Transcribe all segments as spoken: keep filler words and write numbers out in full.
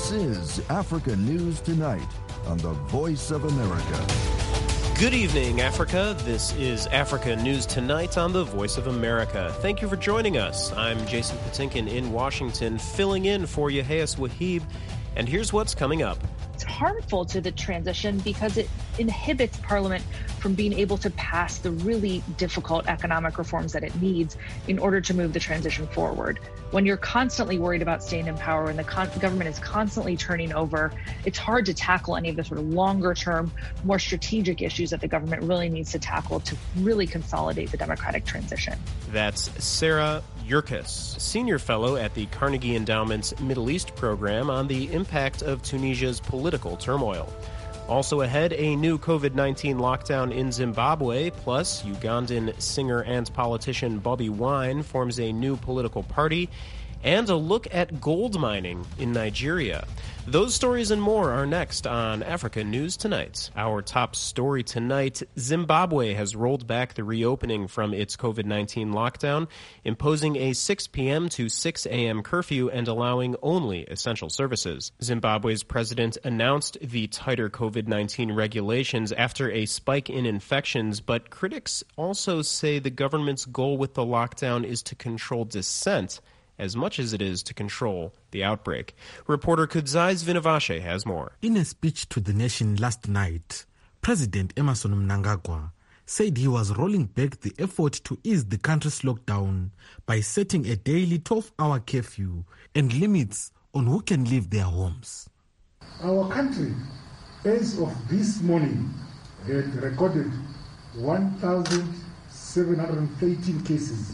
This is Africa News Tonight on the Voice of America. Good evening, Africa. This is Africa News Tonight on the Voice of America. Thank you for joining us. I'm Jason Patinkin in Washington, filling in for Yahya Wahib. And here's what's coming up. It's harmful to the transition because it inhibits Parliament from being able to pass the really difficult economic reforms that it needs in order to move the transition forward. When you're constantly worried about staying in power and the con- government is constantly turning over, it's hard to tackle any of the sort of longer term, more strategic issues that the government really needs to tackle to really consolidate the democratic transition. That's Sarah Yurkis, senior fellow at the Carnegie Endowment's Middle East program on the impact of Tunisia's political turmoil. Also ahead, a new COVID nineteen lockdown in Zimbabwe, plus Ugandan singer and politician Bobi Wine forms a new political party, and a look at gold mining in Nigeria. Those stories and more are next on Africa News Tonight. Our top story tonight, Zimbabwe has rolled back the reopening from its COVID nineteen lockdown, imposing a six p.m. to six a.m. curfew and allowing only essential services. Zimbabwe's president announced the tighter COVID nineteen regulations after a spike in infections, but critics also say the government's goal with the lockdown is to control dissent as much as it is to control the outbreak. Reporter Kudzais Vinavashe has more. In a speech to the nation last night, President Emmerson Mnangagwa said he was rolling back the effort to ease the country's lockdown by setting a daily twelve-hour curfew and limits on who can leave their homes. Our country, as of this morning, had recorded one thousand seven hundred thirteen cases,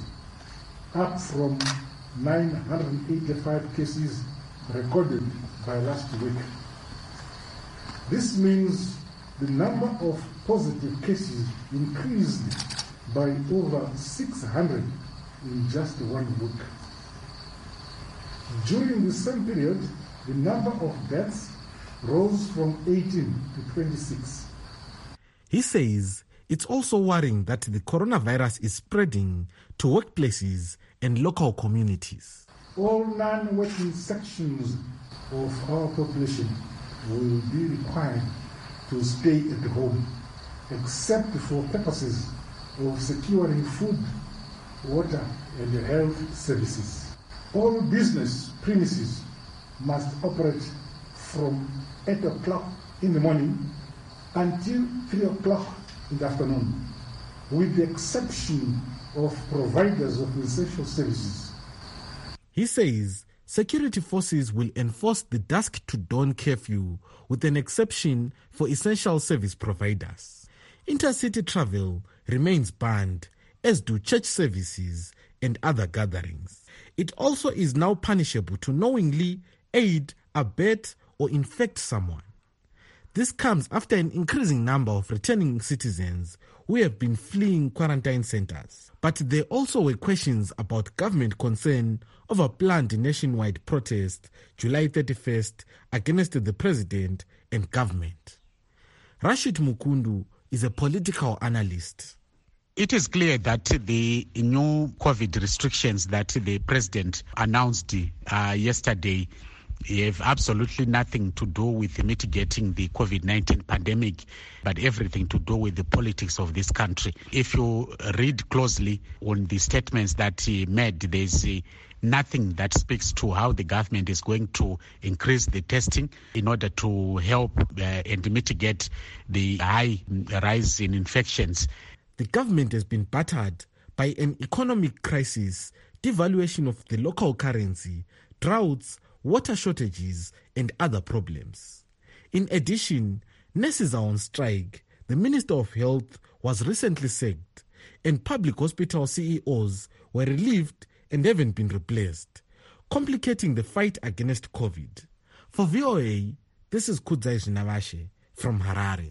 up from nine hundred eighty-five cases recorded by last week. This means the number of positive cases increased by over six hundred in just one week. During the same period, the number of deaths rose from eighteen to twenty-six. He says it's also worrying that the coronavirus is spreading to workplaces and local communities. All non-working sections of our population will be required to stay at home, except for purposes of securing food, water, and health services. All business premises must operate from eight o'clock in the morning until three o'clock in the afternoon, with the exception of providers of essential services. He says security forces will enforce the dusk to dawn curfew with an exception for essential service providers. Intercity travel remains banned, as do church services and other gatherings. It also is now punishable to knowingly aid, abet, or infect someone. This comes after an increasing number of returning citizens who have been fleeing quarantine centers. But there also were questions about government concern over planned nationwide protest July thirty-first against the president and government. Rashid Mukundu is a political analyst. It is clear that the new COVID restrictions that the president announced uh, yesterday have absolutely nothing to do with mitigating the COVID nineteen pandemic, but everything to do with the politics of this country. If you read closely on the statements that he made, there's uh, nothing that speaks to how the government is going to increase the testing in order to help uh, and mitigate the high rise in infections. The government has been battered by an economic crisis, devaluation of the local currency, droughts, water shortages, and other problems. In addition, nurses are on strike, the Minister of Health was recently sacked, and public hospital C E Os were relieved and haven't been replaced, complicating the fight against COVID. For V O A, this is Kudzais Vinavashe from Harare.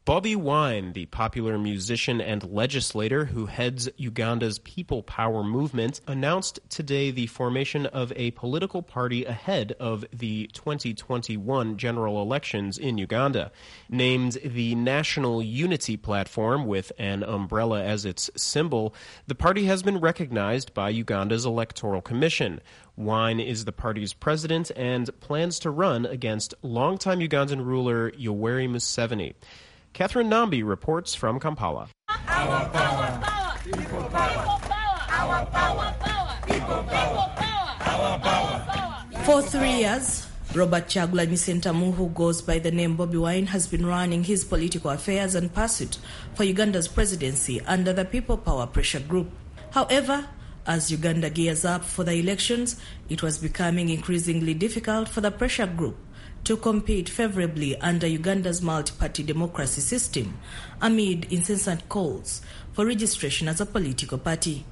Bobi Wine, the popular musician and legislator who heads Uganda's People Power movement, announced today the formation of a political party ahead of the twenty twenty-one general elections in Uganda. Named the National Unity Platform with an umbrella as its symbol, the party has been recognized by Uganda's Electoral Commission. Wine is the party's president and plans to run against longtime Ugandan ruler Yoweri Museveni. Catherine Nambi reports from Kampala. Our power, power, people power, our power, power, people power, our power. For three years, Robert Kyagulanyi Ssentamu, who goes by the name Bobi Wine, has been running his political affairs and pursuit for Uganda's presidency under the People Power Pressure Group. However, as Uganda gears up for the elections, it was becoming increasingly difficult for the pressure group to compete favorably under Uganda's multi-party democracy system amid incessant calls for registration as a political party.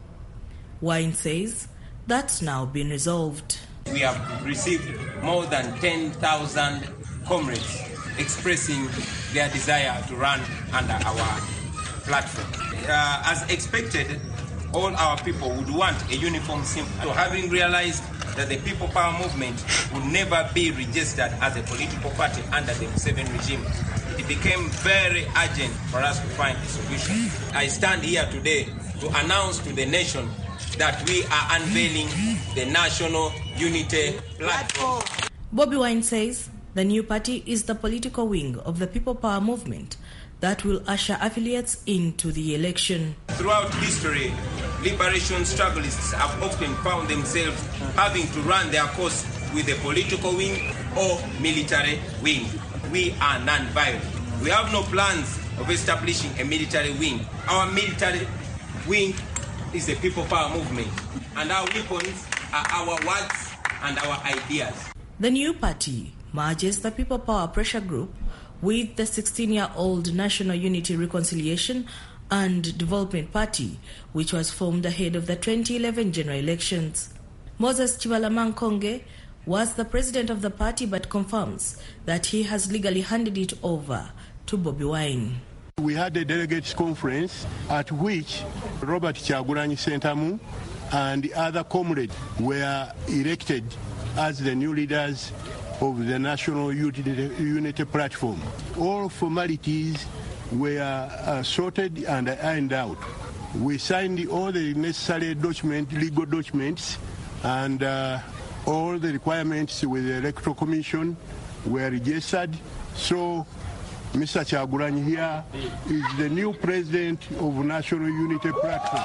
Wine says that's now been resolved. We have received more than ten thousand comrades expressing their desire to run under our platform. Uh, as expected, all our people would want a uniform symbol. So having realized that the People Power movement would never be registered as a political party under the Museveni regime, it became very urgent for us to find a solution. I stand here today to announce to the nation that we are unveiling the National Unity Platform. Bobi Wine says the new party is the political wing of the People Power movement that will usher affiliates into the election. Throughout history, liberation struggleists have often found themselves having to run their course with a political wing or military wing. We are non-violent. We have no plans of establishing a military wing. Our military wing is the People Power movement, and our weapons are our words and our ideas. The new party merges the People Power Pressure Group with the sixteen-year-old National Unity Reconciliation and Development Party, which was formed ahead of the twenty eleven general elections. Moses Chibalamankonge was the president of the party but confirms that he has legally handed it over to Bobi Wine. We had a delegates conference at which Robert Kyagulanyi Ssentamu and the other comrades were elected as the new leaders of the National Unity Platform. All formalities were uh, sorted and ironed out. We signed all the necessary document, legal documents, and uh, all the requirements with the Electoral Commission were registered. So Mister Kyagulanyi here is the new president of National Unity Platform.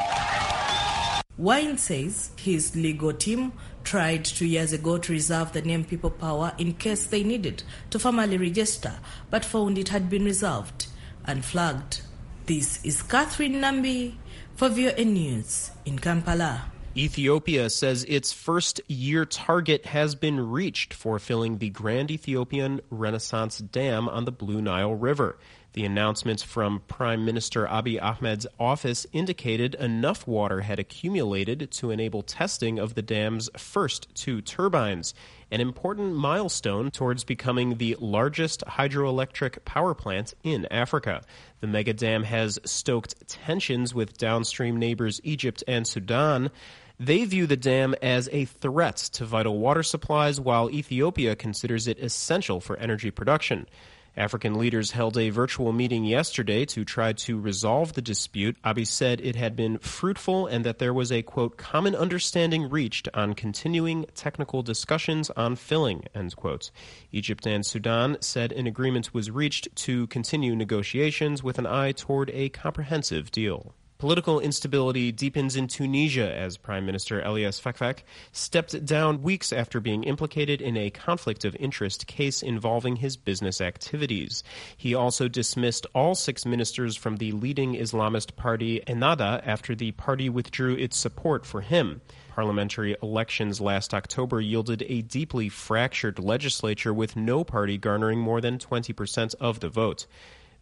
Wine says his legal team tried two years ago to reserve the name People Power in case they needed to formally register, but found it had been reserved and flagged. This is Catherine Nambi for V O A News in Kampala. Ethiopia says its first-year target has been reached for filling the Grand Ethiopian Renaissance Dam on the Blue Nile River. The announcement from Prime Minister Abiy Ahmed's office indicated enough water had accumulated to enable testing of the dam's first two turbines, an important milestone towards becoming the largest hydroelectric power plant in Africa. The mega dam has stoked tensions with downstream neighbors Egypt and Sudan. They view the dam as a threat to vital water supplies, while Ethiopia considers it essential for energy production. African leaders held a virtual meeting yesterday to try to resolve the dispute. Abiy said it had been fruitful and that there was a, quote, common understanding reached on continuing technical discussions on filling, end quote. Egypt and Sudan said an agreement was reached to continue negotiations with an eye toward a comprehensive deal. Political instability deepens in Tunisia as Prime Minister Elias Fakhfakh stepped down weeks after being implicated in a conflict of interest case involving his business activities. He also dismissed all six ministers from the leading Islamist party Ennahda after the party withdrew its support for him. Parliamentary elections last October yielded a deeply fractured legislature with no party garnering more than twenty percent of the vote.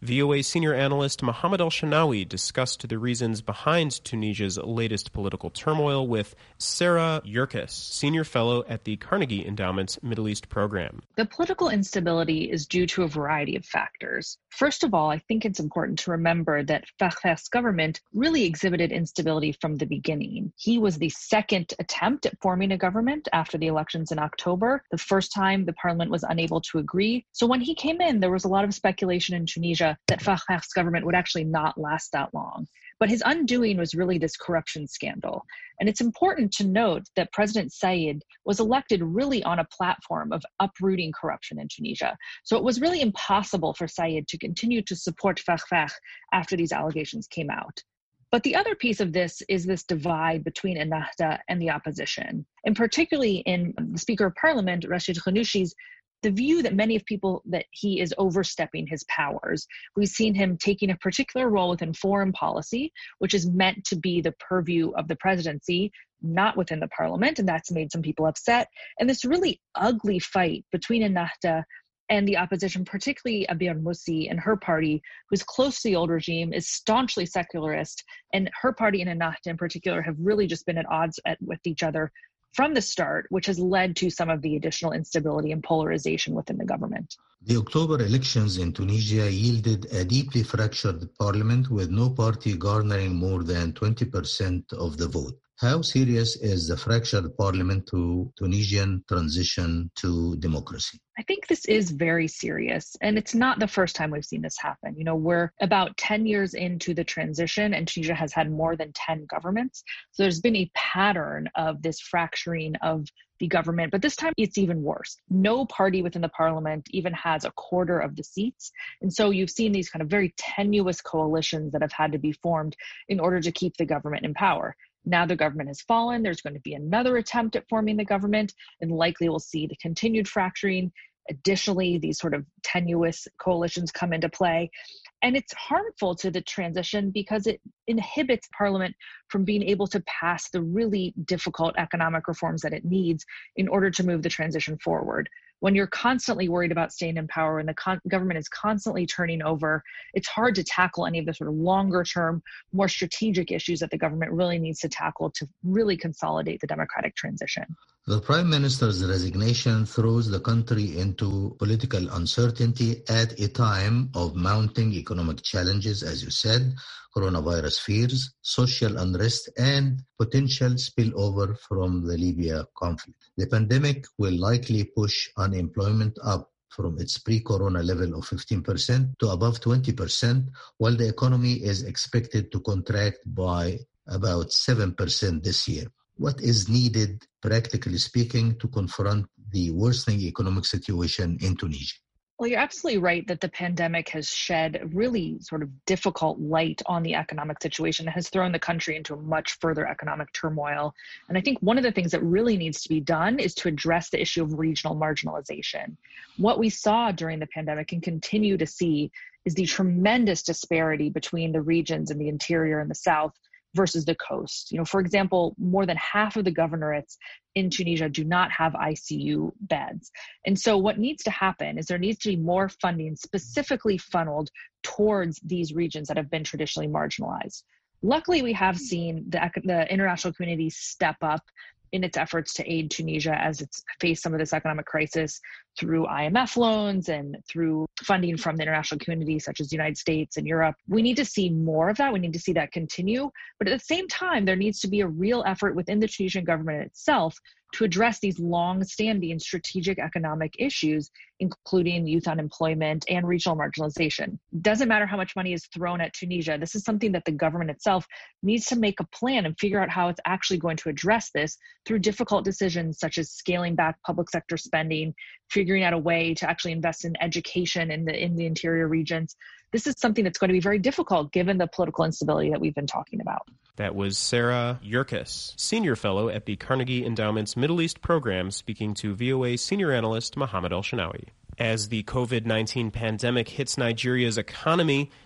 V O A senior analyst Mohammed El-Shenawy discussed the reasons behind Tunisia's latest political turmoil with Sarah Yurkis, senior fellow at the Carnegie Endowment's Middle East program. The political instability is due to a variety of factors. First of all, I think it's important to remember that Fakhfakh's government really exhibited instability from the beginning. He was the second attempt at forming a government after the elections in October. The first time the parliament was unable to agree. So when he came in, there was a lot of speculation in Tunisia that Fakhfakh's government would actually not last that long. But his undoing was really this corruption scandal. And it's important to note that President Said was elected really on a platform of uprooting corruption in Tunisia. So it was really impossible for Said to continue to support Fakhfakh after these allegations came out. But the other piece of this is this divide between Ennahda and the opposition, and particularly in the Speaker of Parliament, Rashid Ghannouchi's, the view that many of people that he is overstepping his powers. We've seen him taking a particular role within foreign policy, which is meant to be the purview of the presidency, not within the parliament, and that's made some people upset. And this really ugly fight between Ennahda and the opposition, particularly Abir Moussi and her party, who's close to the old regime, is staunchly secularist, and her party and Ennahda in particular have really just been at odds at, with each other from the start, which has led to some of the additional instability and polarization within the government. The October elections in Tunisia yielded a deeply fractured parliament with no party garnering more than twenty percent of the vote. How serious is the fractured parliament to Tunisian transition to democracy? I think this is very serious, and it's not the first time we've seen this happen. You know, we're about ten years into the transition, and Tunisia has had more than ten governments. So there's been a pattern of this fracturing of the government, but this time it's even worse. No party within the parliament even has a quarter of the seats. And so you've seen these kind of very tenuous coalitions that have had to be formed in order to keep the government in power. Now the government has fallen. There's going to be another attempt at forming the government, and likely we'll see the continued fracturing. Additionally, these sort of tenuous coalitions come into play. And it's harmful to the transition because it inhibits Parliament from being able to pass the really difficult economic reforms that it needs in order to move the transition forward. When you're constantly worried about staying in power and the con- government is constantly turning over, it's hard to tackle any of the sort of longer term, more strategic issues that the government really needs to tackle to really consolidate the democratic transition. The Prime Minister's resignation throws the country into political uncertainty at a time of mounting economic challenges, as you said, coronavirus fears, social unrest, and potential spillover from the Libya conflict. The pandemic will likely push unemployment up from its pre-corona level of fifteen percent to above twenty percent, while the economy is expected to contract by about seven percent this year. What is needed, practically speaking, to confront the worsening economic situation in Tunisia? Well, you're absolutely right that the pandemic has shed really sort of difficult light on the economic situation. It has thrown the country into a much further economic turmoil. And I think one of the things that really needs to be done is to address the issue of regional marginalization. What we saw during the pandemic and continue to see is the tremendous disparity between the regions in the interior and the south versus the coast. You know, for example, more than half of the governorates in Tunisia do not have I C U beds. And so what needs to happen is there needs to be more funding specifically funneled towards these regions that have been traditionally marginalized. Luckily, we have seen the, the international community step up in its efforts to aid Tunisia as it's faced some of this economic crisis through I M F loans and through funding from the international community, such as the United States and Europe. We need to see more of that. We need to see that continue. But at the same time, there needs to be a real effort within the Tunisian government itself to address these long-standing strategic economic issues, including youth unemployment and regional marginalization. It doesn't matter how much money is thrown at Tunisia. This is something that the government itself needs to make a plan and figure out how it's actually going to address this through difficult decisions such as scaling back public sector spending, figuring out a way to actually invest in education in the in the interior regions. This is something that's going to be very difficult given the political instability that we've been talking about. That was Sarah Yurkis, senior fellow at the Carnegie Endowment's Middle East program, speaking to V O A senior analyst Mohammed El-Shenawy. As the COVID nineteen pandemic hits Nigeria's economy,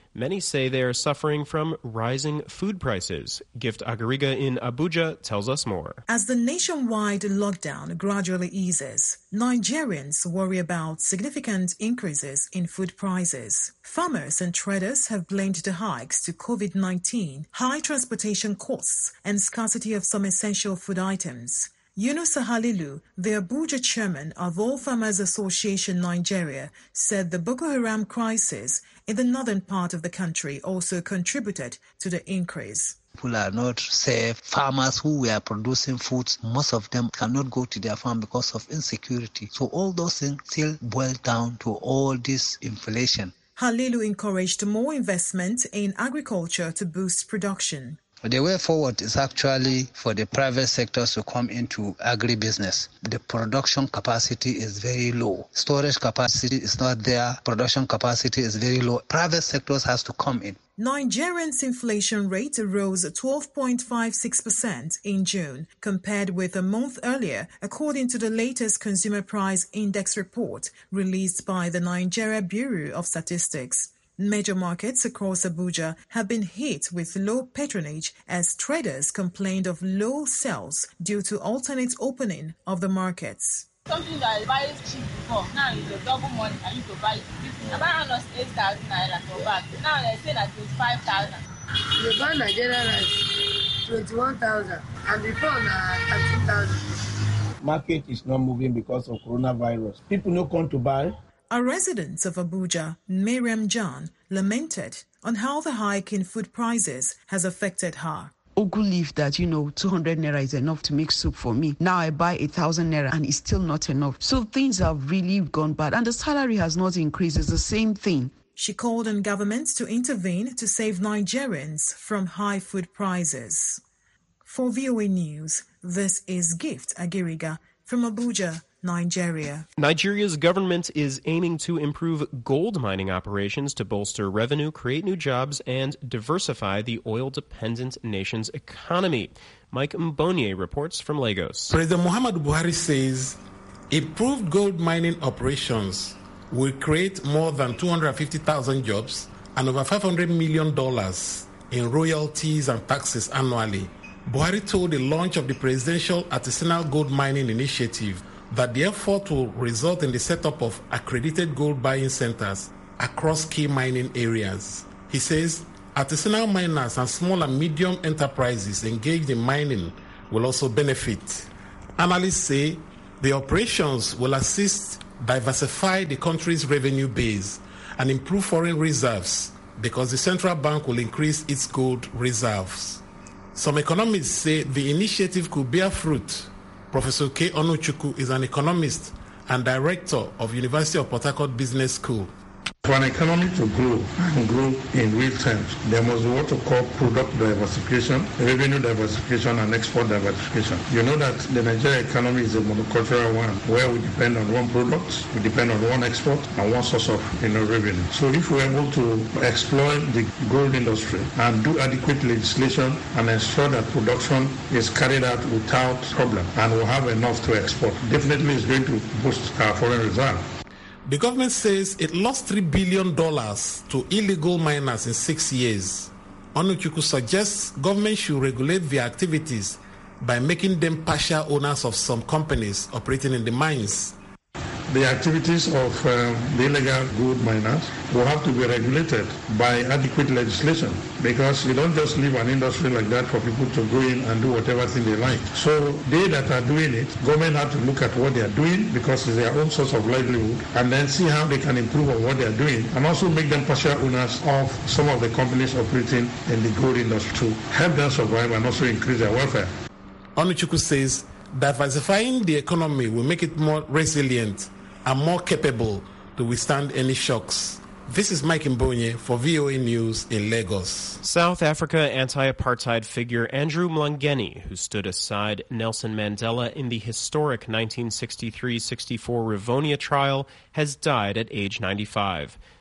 Many say they are suffering from rising food prices. Gift Agariga in Abuja tells us more. As the nationwide lockdown gradually eases, Nigerians worry about significant increases in food prices. Farmers and traders have blamed the hikes to COVID nineteen, high transportation costs, and scarcity of some essential food items. Yunus Halilu, the Abuja chairman of All Farmers Association Nigeria, said the Boko Haram crisis in the northern part of the country also contributed to the increase. People are not safe. Farmers who were producing foods, most of them cannot go to their farm because of insecurity. So all those things still boil down to all this inflation. Halilu encouraged more investment in agriculture to boost production. The way forward is actually for the private sectors to come into agribusiness. The production capacity is very low. Storage capacity is not there. Production capacity is very low. Private sectors has to come in. Nigerians' inflation rate rose twelve point five six percent in June, compared with a month earlier, according to the latest Consumer Price Index report released by the Nigeria Bureau of Statistics. Major markets across Abuja have been hit with low patronage as traders complained of low sales due to alternate opening of the markets. Something that I buy cheap before, now is a double money. I used to buy it. I buy almost eight thousand naira for bag. Now they say that it's five thousand. You buy Nigerian rice twenty-one thousand and before now thirteen thousand. Market is not moving because of coronavirus. People no come to buy. A resident of Abuja, Miriam John, lamented on how the hike in food prices has affected her. Ugu leaf that, you know, two hundred naira is enough to make soup for me. Now I buy a thousand naira and it's still not enough. So things have really gone bad and the salary has not increased. It's the same thing. She called on government to intervene to save Nigerians from high food prices. For V O A News, this is Gift Agiriga from Abuja, Nigeria. Nigeria's government is aiming to improve gold mining operations to bolster revenue, create new jobs, and diversify the oil-dependent nation's economy. Mike Mbonye reports from Lagos. President Muhammadu Buhari says improved gold mining operations will create more than two hundred fifty thousand jobs and over five hundred million dollars in royalties and taxes annually. Buhari told the launch of the Presidential Artisanal Gold Mining Initiative that the effort will result in the setup of accredited gold buying centers across key mining areas. He says artisanal miners and small and medium enterprises engaged in mining will also benefit. Analysts say the operations will assist diversify the country's revenue base and improve foreign reserves because the central bank will increase its gold reserves. Some economists say the initiative could bear fruit. Professor K. Onuchukwu is an economist and director of University of Port Harcourt Business School. For an economy to grow and grow in real terms, there must be what we call product diversification, revenue diversification, and export diversification. You know that the Nigerian economy is a monocultural one, where we depend on one product, we depend on one export, and one source of you know, revenue. So if we're able to exploit the gold industry and do adequate legislation and ensure that production is carried out without problem, and we'll have enough to export, definitely it's going to boost our foreign reserve. The government says it lost three billion dollars to illegal miners in six years. Onuchukwu suggests government should regulate their activities by making them partial owners of some companies operating in the mines. The activities of um, the illegal gold miners will have to be regulated by adequate legislation because you don't just leave an industry like that for people to go in and do whatever thing they like. So they that are doing it, government have to look at what they are doing because it's their own source of livelihood and then see how they can improve on what they are doing and also make them partial owners of some of the companies operating in the gold industry to help them survive and also increase their welfare. Onuchukwu says diversifying the economy will make it more resilient and more capable to withstand any shocks. This is Mike Mbonye for V O A News in Lagos. South Africa anti-apartheid figure Andrew Mlangeni, who stood aside Nelson Mandela in the historic nineteen sixty-three sixty-four Rivonia trial, has died at age ninety-five.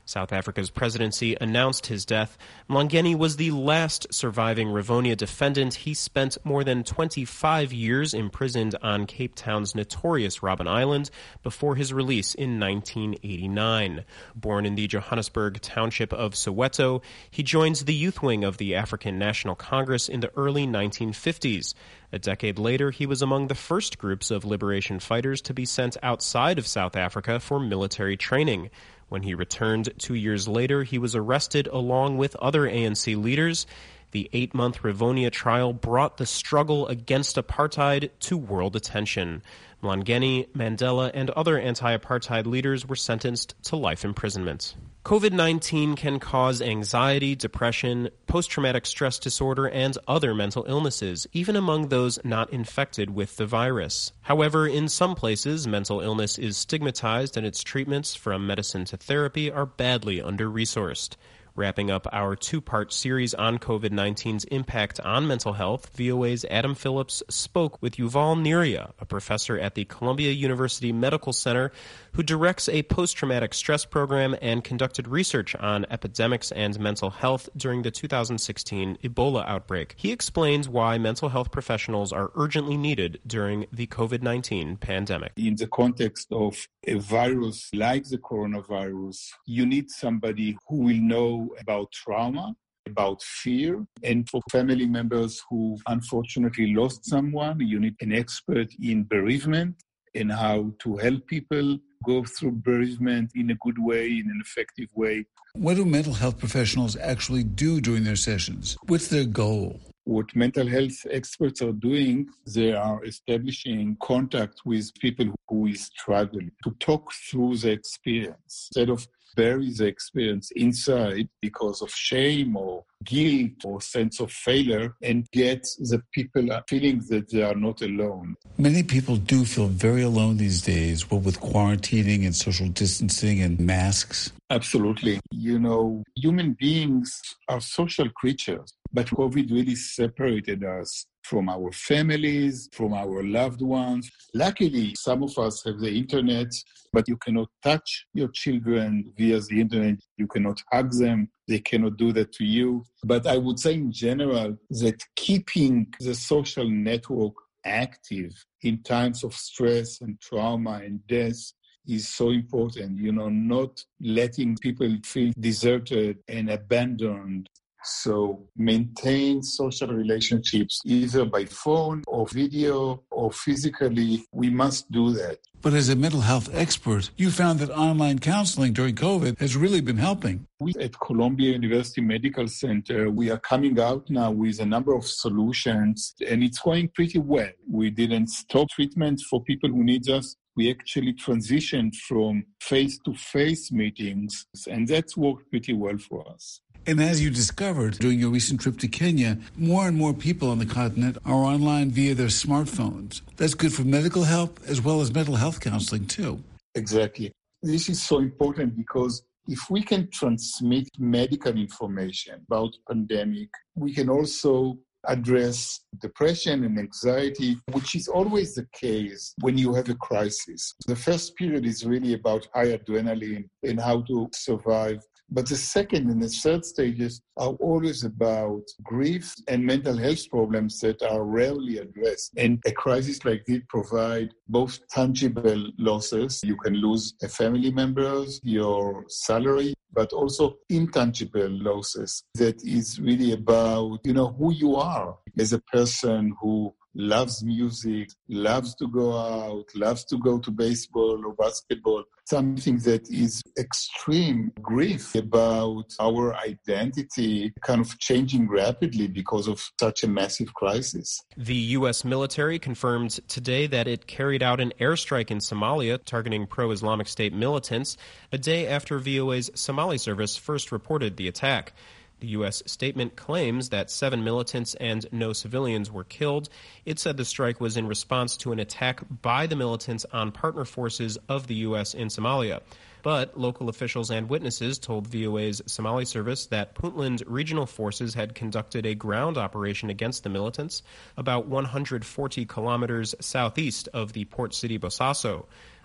South Africa's presidency announced his death. Mlangeni was the last surviving Rivonia defendant. He spent more than twenty-five years imprisoned on Cape Town's notorious Robben Island before his release in nineteen eighty-nine. Born in the Johannesburg township of Soweto, he joins the youth wing of the African National Congress in the early nineteen fifties. A decade later, he was among the first groups of liberation fighters to be sent outside of South Africa for military training. When he returned two years later, he was arrested along with other A N C leaders. The eight-month Rivonia trial brought the struggle against apartheid to world attention. Mlangeni, Mandela, and other anti-apartheid leaders were sentenced to life imprisonment. COVID nineteen can cause anxiety, depression, post-traumatic stress disorder, and other mental illnesses, even among those not infected with the virus. However, in some places, mental illness is stigmatized and its treatments, from medicine to therapy, are badly under-resourced. Wrapping up our two-part series on COVID nineteen's impact on mental health, V O A's Adam Phillips spoke with Yuval Neria, a professor at the Columbia University Medical Center who directs a post-traumatic stress program and conducted research on epidemics and mental health during the two thousand sixteen Ebola outbreak. He explains why mental health professionals are urgently needed during the COVID nineteen pandemic. In the context of a virus like the coronavirus, you need somebody who will know about trauma, about fear, and for family members who unfortunately lost someone, you need an expert in bereavement and how to help people go through bereavement in a good way, in an effective way. What do mental health professionals actually do during their sessions? What's their goal? What mental health experts are doing, they are establishing contact with people who is struggling to talk through the experience instead of bury the experience inside because of shame or guilt or sense of failure, and get the people feeling that they are not alone. Many people do feel very alone these days, what with quarantining and social distancing and masks. Absolutely. You know, human beings are social creatures, but COVID really separated us from our families, from our loved ones. Luckily, some of us have the internet, but you cannot touch your children via the internet. You cannot hug them. They cannot do that to you. But I would say in general that keeping the social network active in times of stress and trauma and death is so important, you know, not letting people feel deserted and abandoned. So maintain social relationships either by phone or video or physically. We must do that. But as a mental health expert, you found that online counseling during COVID has really been helping. We at Columbia University Medical Center, we are coming out now with a number of solutions, and it's going pretty well. We didn't stop treatment for people who need us. We actually transitioned from face-to-face meetings, and that's worked pretty well for us. And as you discovered during your recent trip to Kenya, more and more people on the continent are online via their smartphones. That's good for medical help as well as mental health counseling too. Exactly. This is so important because if we can transmit medical information about pandemic, we can also address depression and anxiety, which is always the case when you have a crisis. The first period is really about high adrenaline and how to survive. But the second and the third stages are always about grief and mental health problems that are rarely addressed. And a crisis like this provides both tangible losses. You can lose a family member, your salary, but also intangible losses. That is really about, you know, who you are as a person who loves music, loves to go out, loves to go to baseball or basketball, something that is extreme grief about our identity kind of changing rapidly because of such a massive crisis. The U S military confirmed today that it carried out an airstrike in Somalia targeting pro-Islamic State militants a day after V O A's Somali service first reported the attack. The U S statement claims that seven militants and no civilians were killed. It said the strike was in response to an attack by the militants on partner forces of the U S in Somalia. But local officials and witnesses told V O A's Somali service that Puntland regional forces had conducted a ground operation against the militants about one hundred forty kilometers southeast of the port city Bosaso.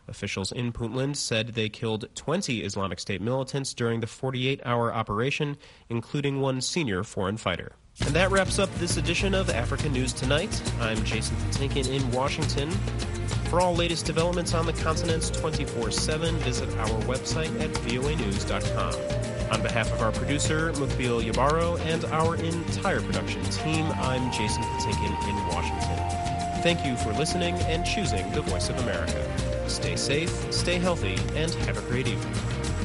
Officials in Puntland said they killed twenty Islamic State militants during the forty-eight hour operation, including one senior foreign fighter. And that wraps up this edition of Africa News Tonight. I'm Jason Patinkin in Washington. For all latest developments on the continents twenty-four seven, visit our website at V O A news dot com. On behalf of our producer, Mukbil Yabaro, and our entire production team, I'm Jason Patinkin in Washington. Thank you for listening and choosing the Voice of America. Stay safe, stay healthy, and have a great evening.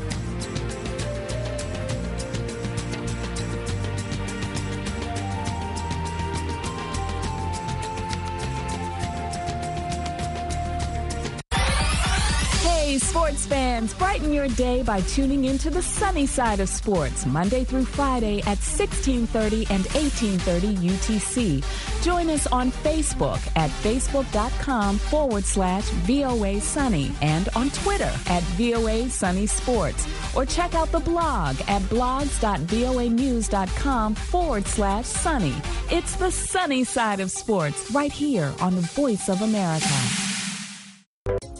Sports fans, brighten your day by tuning into the sunny side of sports Monday through Friday at sixteen thirty and eighteen thirty U T C. Join us on Facebook at facebook.com forward slash VOA Sunny and on Twitter at VOA Sunny Sports. Or check out the blog at blogs.voanews.com forward slash sunny. It's the sunny side of sports right here on the Voice of America.